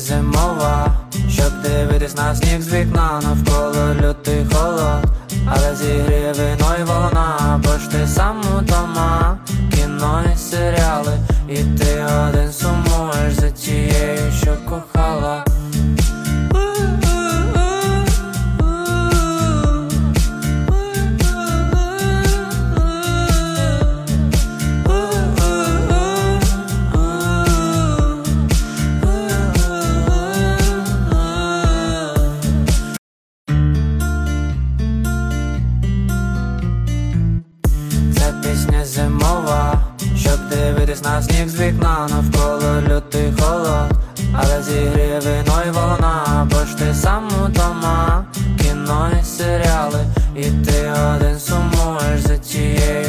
зимова, щоб дивитись на сніг з вікна, навколо лютий холод, але зігріє вино й вона, бо ж ти сам удома, кіно і серіали, і ти один сумуєш за тією, що кохала. Пісня зимова, щоб дивитись на сніг з вікна, навколо лютий холод, але зігріє вино й вона, бо ж ти сам удома, кіно і серіали, і ти один сумуєш за тією,